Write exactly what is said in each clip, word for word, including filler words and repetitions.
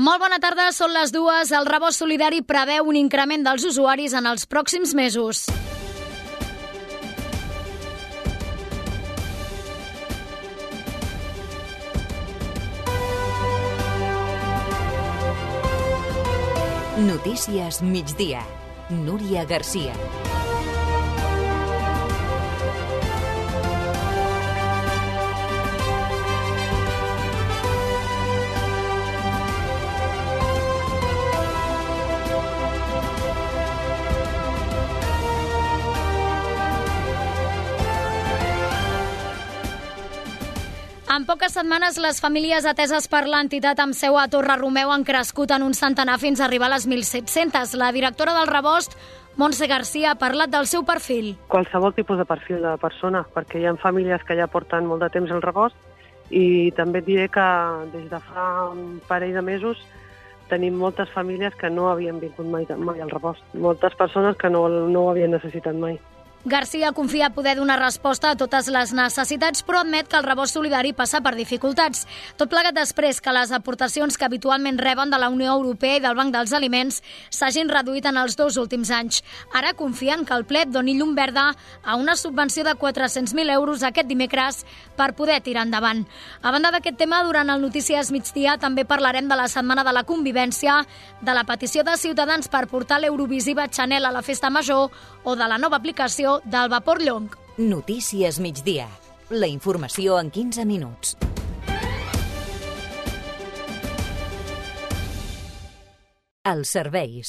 Molt bona tarda, són les dues. El Rebost Solidari preveu un increment dels usuaris en els pròxims mesos. Notícies migdia. Núria Garcia. En poques setmanes, les famílies ateses per l'entitat amb seu a Torre-Romeu han crescut en un centenar fins a arribar a les mil set-centes. La directora del Rebost, Montse Garcia, ha parlat del seu perfil. Qualsevol tipus de perfil de persona, perquè hi ha famílies que ja porten molt de temps al Rebost i també et diré que des de fa un parell de mesos tenim moltes famílies que no havien vingut mai, mai al Rebost. Moltes persones que no, no ho havien necessitat mai. Garcia confia poder donar resposta a totes les necessitats, però admet que el Rebost Solidari passa per dificultats. Tot plegat després que les aportacions que habitualment reben de la Unió Europea i del Banc dels Aliments s'hagin reduït en els dos últims anys. Ara confien que el ple doni llum verda a una subvenció de quatre-cents mil euros aquest dimecres per poder tirar endavant. A banda d'aquest tema, durant el Notícies Migdia també parlarem de la Setmana de la Convivència, de la petició de Ciutadans per portar l'Eurovisiva Chanel a la Festa Major o de la nova aplicació del vapor Llong. Notícies migdia. La informació en quinze minuts. Els serveis.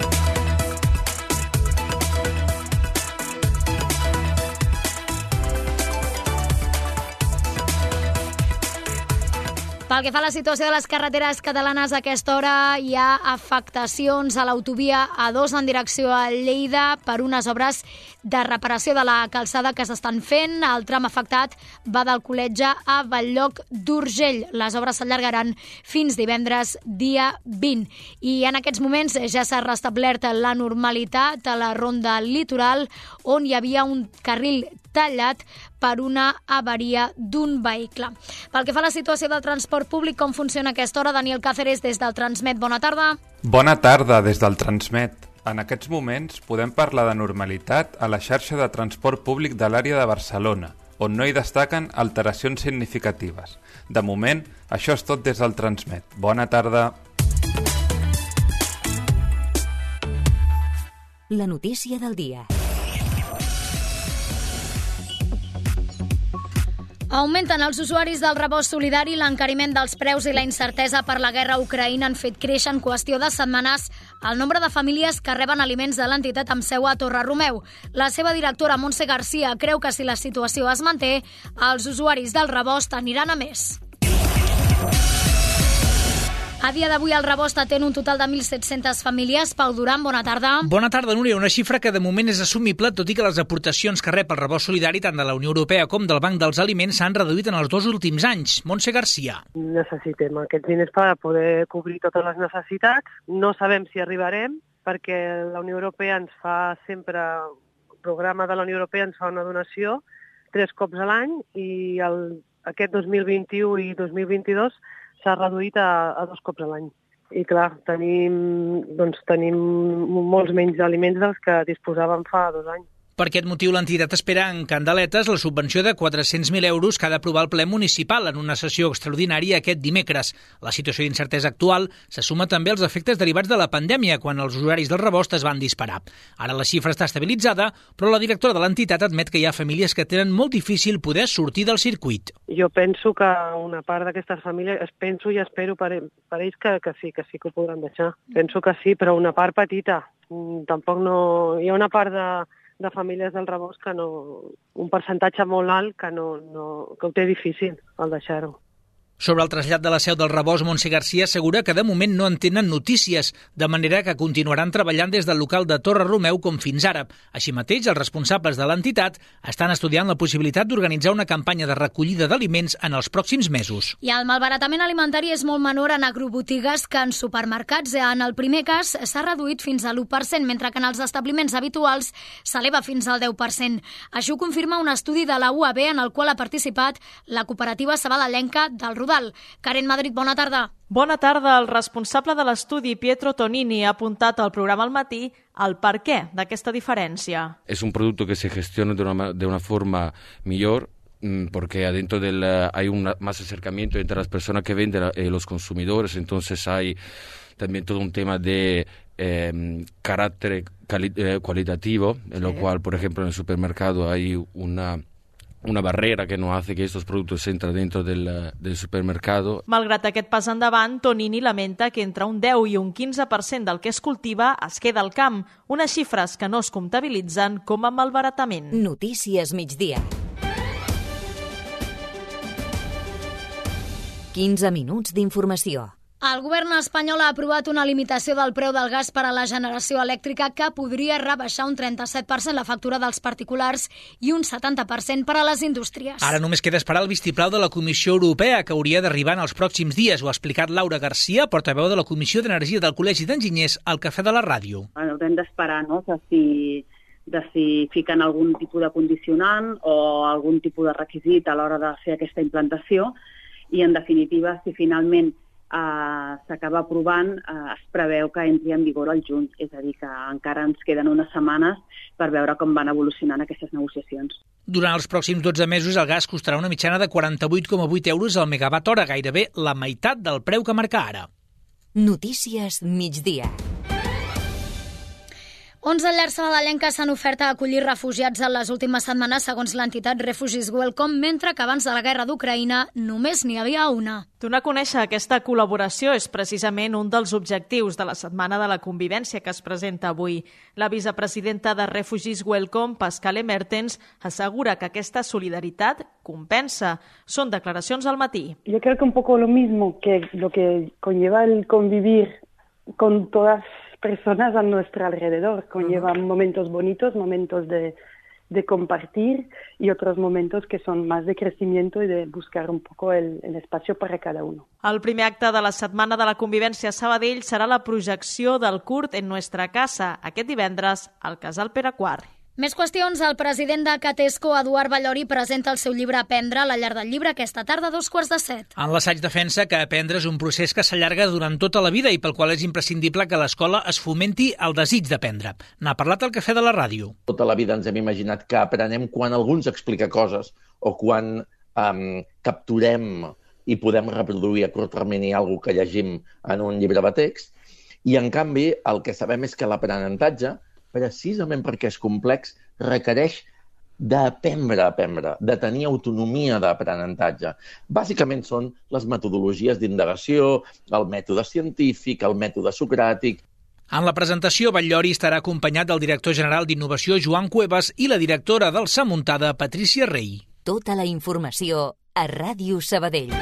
Pel que fa a la situació de les carreteres catalanes, a aquesta hora hi ha afectacions a l'autovia A dos en direcció a Lleida per unes obres de reparació de la calçada que s'estan fent. El tram afectat va del Col·letge a Bell-lloc d'Urgell. Les obres s'allargaran fins divendres, dia vint. I en aquests moments ja s'ha restablert la normalitat a la ronda litoral, on hi havia un carril tallat per una avaria d'un vehicle. Pel que fa a la situació del transport públic, com funciona a aquesta hora? Daniel Cáceres, des del Transmet, bona tarda. Bona tarda, des del Transmet. En aquests moments podem parlar de normalitat a la xarxa de transport públic de l'àrea de Barcelona, on no hi destaquen alteracions significatives. De moment, això és tot des del Transmet. Bona tarda. La notícia del dia. Augmenten els usuaris del Rebost Solidari, l'encariment dels preus i la incertesa per la guerra a Ucraïna han fet créixer en qüestió de setmanes el nombre de famílies que reben aliments de l'entitat amb seu a Torre-Romeu. La seva directora, Montse Garcia, creu que si la situació es manté, els usuaris del Rebost aniran a més. A dia d'avui el Rebost atén un total de mil set-centes famílies. Pau Duran, bona tarda. Bona tarda, Núria. Una xifra que de moment és assumible, tot i que les aportacions que rep el Rebost Solidari tant de la Unió Europea com del Banc dels Aliments s'han reduït en els dos últims anys. Montse Garcia. Necessitem aquests diners per poder cobrir totes les necessitats. No sabem si arribarem, perquè la Unió Europea ens fa sempre, el programa de la Unió Europea ens fa una donació tres cops a l'any i el, aquest dos mil vint-i-u i dos mil vint-i-dos s'ha reduït a, a dos cops a l'any. I clar, tenim, doncs, tenim molts menys aliments dels que disposàvem fa dos anys. Per aquest motiu, l'entitat espera en candeletes la subvenció de quatre-cents mil euros que ha d'aprovar el ple municipal en una sessió extraordinària aquest dimecres. La situació d'incertesa actual se suma també als efectes derivats de la pandèmia, quan els usuaris del Rebost es van disparar. Ara la xifra està estabilitzada, però la directora de l'entitat admet que hi ha famílies que tenen molt difícil poder sortir del circuit. Jo penso que una part d'aquestes famílies, penso i espero per, per ells que, que sí, que sí que ho podran deixar. Penso que sí, però una part petita. Tampoc no... Hi ha una part de... de famílies del Rebost que no, un percentatge molt alt que, no, no, que ho té difícil al deixar-ho. Sobre el trasllat de la seu del Rebost, Montse Garcia assegura que de moment no en tenen notícies, de manera que continuaran treballant des del local de Torre-Romeu com fins ara. Així mateix, els responsables de l'entitat estan estudiant la possibilitat d'organitzar una campanya de recollida d'aliments en els pròxims mesos. I el malbaratament alimentari és molt menor en agrobotigues que en supermercats. En el primer cas s'ha reduït fins a l'u per cent, mentre que en els establiments habituals s'eleva fins al deu per cent. Això ho confirma un estudi de la U A B en el qual ha participat la cooperativa sabadellenca del Rodal. Karen Madrid, bona tarda. Bona tarda. El responsable de l'estudi, Pietro Tonini, ha apuntat al programa al matí el per què d'aquesta diferència. Es un producto que se gestiona de una, de una forma mejor, porque adentro del hay un más acercamiento entre las personas que venden y los consumidores, entonces hay también todo un tema de eh, carácter cali eh, cualitativo, en lo sí. cual, por ejemplo, en el supermercado hay una una barrera que no hace que estos productos entren dentro del, del supermercado. Malgrat aquest pas endavant, Tonini lamenta que entre un deu i un quinze per cent del que es cultiva es queda al camp, unes xifres que no es comptabilitzen com a malbaratament. Notícies migdia. quinze minuts d'informació. El govern espanyol ha aprovat una limitació del preu del gas per a la generació elèctrica que podria rebaixar un trenta-set per cent la factura dels particulars i un setanta per cent per a les indústries. Ara només queda esperar el vistiplau de la Comissió Europea, que hauria d'arribar en els pròxims dies. Ho ha explicat Laura Garcia, portaveu de la Comissió d'Energia del Col·legi d'Enginyers, al Cafè de la Ràdio. Haurem d'esperar, no?, de si, de si fiquen algun tipus de condicionant o algun tipus de requisit a l'hora de fer aquesta implantació, i, en definitiva, si finalment eh, s'acaba aprovant, eh, es preveu que entri en vigor al juny. És a dir, que encara ens queden unes setmanes per veure com van evolucionant aquestes negociacions. Durant els pròxims dotze mesos, el gas costarà una mitjana de quaranta-vuit coma vuit euros al megawatt hora, gairebé la meitat del preu que marca ara. Notícies migdia. onze llars sabadellenques s'han ofert a acollir refugiats en les últimes setmanes, segons l'entitat Refugees Welcome, mentre que abans de la guerra d'Ucraïna només n'hi havia una. Donar a conèixer aquesta col·laboració és precisament un dels objectius de la Setmana de la Convivència que es presenta avui. La vicepresidenta de Refugees Welcome, Pascale Mertens, assegura que aquesta solidaritat compensa. Són declaracions al matí. Yo creo que un poco lo mismo que lo que conlleva el convivir con todas personas a nuestro alrededor. Conllevan uh-huh. momentos bonitos, momentos de, de compartir y otros momentos que son más de crecimiento y de buscar un poco el, el espacio para cada uno. El primer acte de la Setmana de la Convivència a Sabadell serà la projecció del curt En nuestra casa, aquest divendres al Casal Pere quart. Més qüestions. El president de Catesco, Eduard Ballori, presenta el seu llibre Aprendre a la llar del llibre aquesta tarda a dos quarts de set. En l'assaig defensa que aprendre és un procés que s'allarga durant tota la vida i pel qual és imprescindible que a l'escola es fomenti el desig d'aprendre. N'ha parlat al Cafè de la Ràdio. Tota la vida ens hem imaginat que aprenem quan algú ens explica coses o quan um, capturem i podem reproduir a curt termini alguna que llegim en un llibre de text. I, en canvi, el que sabem és que l'aprenentatge, precisament perquè és complex, requereix d'aprendre a aprendre, de tenir autonomia d'aprenentatge. Bàsicament són les metodologies d'indagació, el mètode científic, el mètode socràtic. En la presentació, Ballori estarà acompanyat del director general d'Innovació, Joan Cuevas, i la directora del Samuntada, Patricia Rey. Tota la informació a Ràdio Sabadell.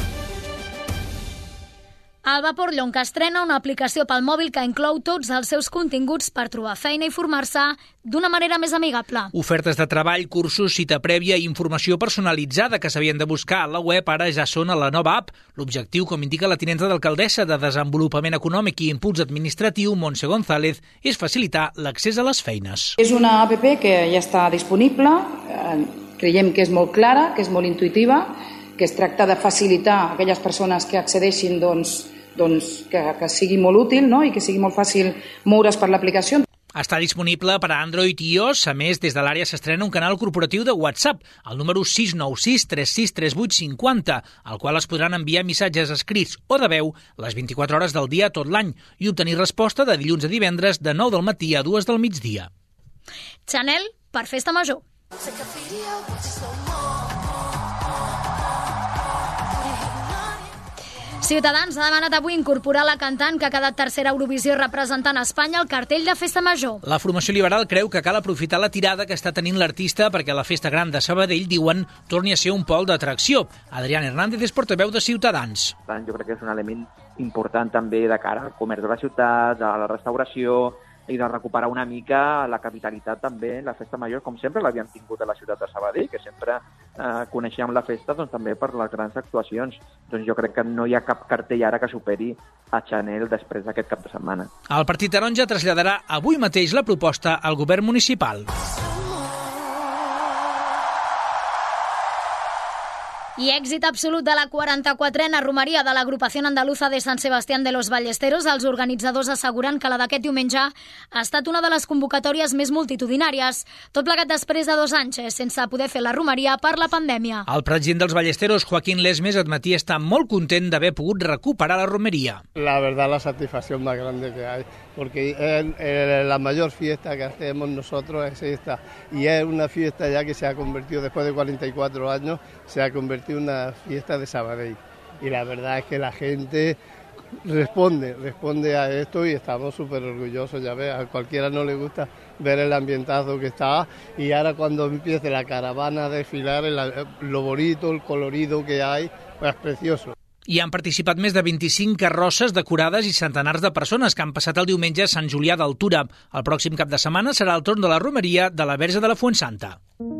El Vaporllon, que estrena una aplicació pel mòbil que inclou tots els seus continguts per trobar feina i formar-se d'una manera més amigable. Ofertes de treball, cursos, cita prèvia i informació personalitzada que s'havien de buscar a la web ara ja són a la nova app. L'objectiu, com indica la tinenta d'alcaldessa de Desenvolupament Econòmic i Impuls Administratiu, Montse González, és facilitar l'accés a les feines. És una app que ja està disponible, creiem que és molt clara, que és molt intuïtiva, que es tracta de facilitar a aquelles persones que accedeixin doncs, doncs, que, que sigui molt útil, no?, i que sigui molt fàcil moure's per l'aplicació. Està disponible per a Android i iOS. A més, des de l'àrea s'estrena un canal corporatiu de WhatsApp, el número sis nou sis tres sis tres vuit cinc zero, al qual es podran enviar missatges escrits o de veu les vint-i-quatre hores del dia tot l'any i obtenir resposta de dilluns a divendres de nou del matí a dues del migdia. Chanel per Festa Major. Ciutadans ha demanat avui incorporar la cantant que ha quedat tercera a Eurovisió representant a Espanya al cartell de Festa Major. La formació liberal creu que cal aprofitar la tirada que està tenint l'artista perquè la Festa Gran de Sabadell, diuen, torni a ser un pol d'atracció. Adrián Hernández és portaveu de Ciutadans. Jo crec que és un element important també de cara al comerç de la ciutat, a la restauració, i de recuperar una mica la capitalitat també, la Festa Major, com sempre l'havíem tingut a la ciutat de Sabadell, que sempre eh, coneixíem la festa doncs, també per les grans actuacions. Doncs jo crec que no hi ha cap cartell ara que superi a Chanel després d'aquest cap de setmana. El Partit Taronja traslladarà avui mateix la proposta al govern municipal. I èxit absolut de la quaranta-quatrena romeria de l'agrupació andaluza de Sant Sebastián de los Ballesteros, els organitzadors asseguren que la d'aquest diumenge ha estat una de les convocatòries més multitudinàries, tot plegat després de dos anys sense poder fer la romeria per la pandèmia. El president dels Ballesteros, Joaquín Lesmes, admetia estar molt content d'haver pogut recuperar la romeria. La verdad, la satisfacción más grande que hay, porque es, es la mayor fiesta que hacemos nosotros es esta, y es una fiesta ya que se ha convertido, después de cuarenta y cuatro años, se ha convertido en una fiesta de Sabadell. Y la verdad es que la gente responde, responde a esto y estamos súper orgullosos, ya ves, a cualquiera no le gusta ver el ambientazo que está, y ahora cuando empiece la caravana a desfilar, el, lo bonito, el colorido que hay, pues es precioso. Hi han participat més de vint-i-cinc carrosses decorades i centenars de persones que han passat el diumenge a Sant Julià d'Altura. El pròxim cap de setmana serà el torn de la romeria de la Verge de la Fuensanta.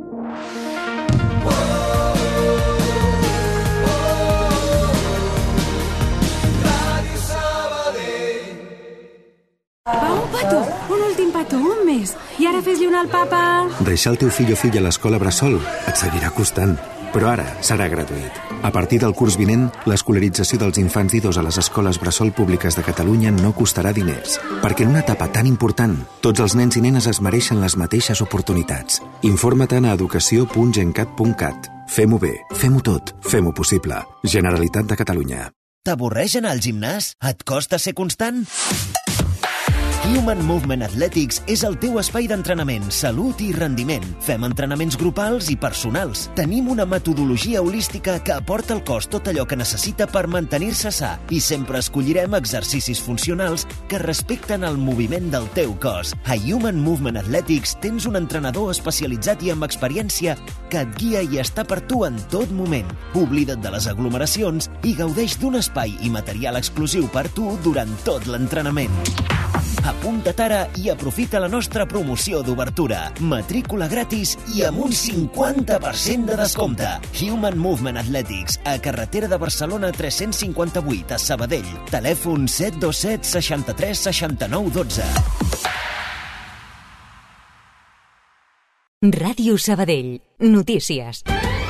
Va, un petó, un últim petó, un més. I ara fes-li un al papa. Deixar el teu fill o filla a l'escola Bressol et seguirà costant, però ara serà gratuït. A partir del curs vinent, l'escolarització dels infants d'idos a les escoles Bressol públiques de Catalunya no costarà diners, perquè en una etapa tan important, tots els nens i nenes es mereixen les mateixes oportunitats. Informa-te'n a educació punt gencat punt cat. Fem-ho bé, fem-ho tot, fem-ho possible. Generalitat de Catalunya. T'avorreix anar al gimnàs? Et costa ser constant? Human Movement Athletics és el teu espai d'entrenament, salut i rendiment. Fem entrenaments grupals i personals. Tenim una metodologia holística que aporta al cos tot allò que necessita per mantenir-se sa i sempre escollirem exercicis funcionals que respecten el moviment del teu cos. A Human Movement Athletics tens un entrenador especialitzat i amb experiència que et guia i està per tu en tot moment. Oblida't de les aglomeracions i gaudeix d'un espai i material exclusiu per tu durant tot l'entrenament. Apunta't ara i aprofita la nostra promoció d'obertura. Matrícula gratis i amb un cinquanta per cent de descompte. Human Movement Athletics, a carretera de Barcelona tres-cents cinquanta-vuit, a Sabadell. Telèfon set dos set seixanta-tres seixanta-nou dotze. Ràdio Sabadell. Notícies.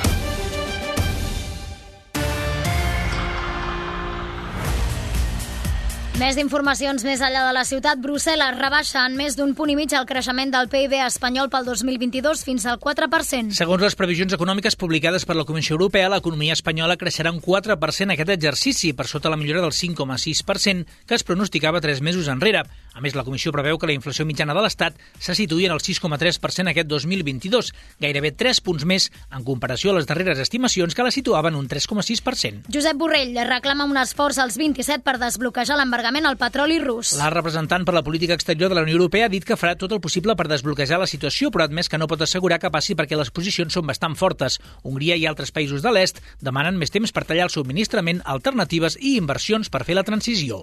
Més informacions més enllà de la ciutat. Brussel·les rebaixa en més d'un punt i mig el creixement del P I B espanyol pel dos mil vint-i-dos fins al quatre per cent. Segons les previsions econòmiques publicades per la Comissió Europea, l'economia espanyola creixerà un quatre per cent aquest exercici, per sota la millora del cinc coma sis per cent que es pronosticava tres mesos enrere. A més, la Comissió preveu que la inflació mitjana de l'Estat se situï en el sis coma tres per cent aquest dos mil vint-i-dos, gairebé tres punts més en comparació a les darreres estimacions que la situaven un tres coma sis per cent. Josep Borrell reclama un esforç als vint-i-set per desbloquejar l'embargament al petroli rus. La representant per la política exterior de la Unió Europea ha dit que farà tot el possible per desbloquejar la situació, però ha admès que no pot assegurar que passi perquè les posicions són bastant fortes. Hongria i altres països de l'est demanen més temps per tallar el subministrament, alternatives i inversions per fer la transició.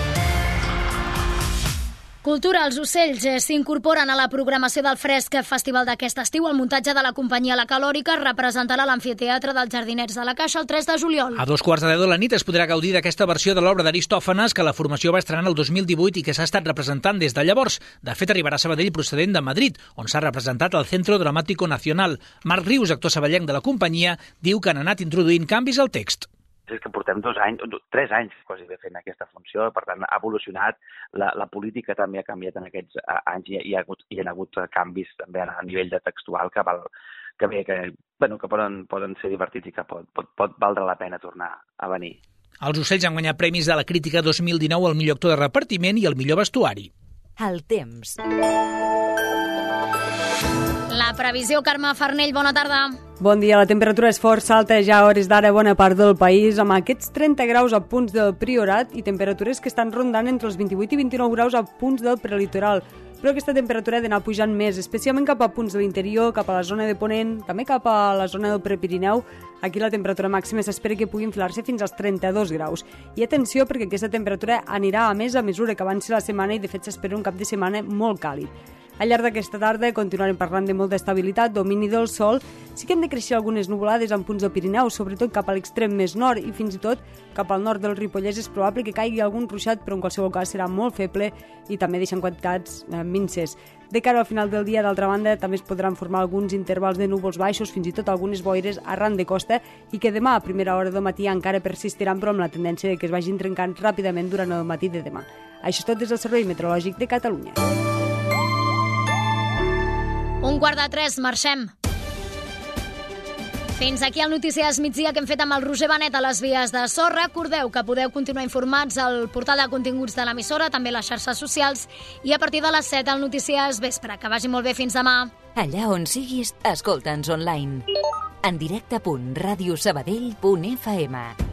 Cultura, els ocells s'incorporen a la programació del Fresc Festival d'aquest estiu. El muntatge de la companyia La Calòrica representarà l'amfiteatre dels Jardiners de la Caixa el tres de juliol. A dos quarts de deu de la nit es podrà gaudir d'aquesta versió de l'obra d'Aristòfanes que la formació va estrenar el dos mil divuit i que s'ha estat representant des de llavors. De fet, arribarà a Sabadell procedent de Madrid, on s'ha representat al Centro Dramático Nacional. Marc Rius, actor saballenc de la companyia, diu que han anat introduint canvis al text. És que portem dos anys, tres anys quasi bé fent aquesta funció, per tant ha evolucionat, la, la política també ha canviat en aquests anys i hi ha hagut, hi ha hagut canvis també a nivell de textual que, val, que, bé, que, bueno, que poden, poden ser divertits i que pot, pot, pot valdre la pena tornar a venir. Els ocells han guanyat premis de la crítica dos mil dinou al millor actor de repartiment i al millor vestuari. El temps. La previsió, Carme Farnell, bona tarda. Bon dia, la temperatura és força alta ja a hores d'ara bona part del país, amb aquests trenta graus a punts del Priorat i temperatures que estan rondant entre els vint-i-vuit i vint-i-nou graus a punts del prelitoral. Però aquesta temperatura ha d'anar pujant més, especialment cap a punts de l'interior, cap a la zona de Ponent, també cap a la zona del Prepirineu. Aquí la temperatura màxima s'espera que pugui inflar-se fins als trenta-dos graus. I atenció, perquè aquesta temperatura anirà a més a mesura que avanci la setmana i de fet s'espera un cap de setmana molt càlid. Al llarg d'aquesta tarda continuarem parlant de molta estabilitat, domini del sol. Sí que hem de créixer algunes nuvolades en punts del Pirineu, sobretot cap a l'extrem més nord i fins i tot cap al nord del Ripollès és probable que caigui algun ruixat, però en qualsevol cas serà molt feble i també deixen quantitats eh, minces. De cara al final del dia, d'altra banda, també es podran formar alguns intervals de núvols baixos, fins i tot algunes boires arran de costa, i que demà a primera hora del matí encara persistiran, però amb la tendència que es vagin trencant ràpidament durant el matí de demà. Això és tot des del Servei Meteorològic de Catalunya. Un quart de tres, marxem. Fins aquí el Notícies Migdia que hem fet amb el Roger Benet a les vies de so. Recordeu que podeu continuar informats al portal de continguts de l'emissora, també a les xarxes socials, i a partir de les set al Notícies Vespre. Que vagi molt bé, fins demà. Allà on siguis, escolta'ns online. En directe punt radiosabadell punt f m.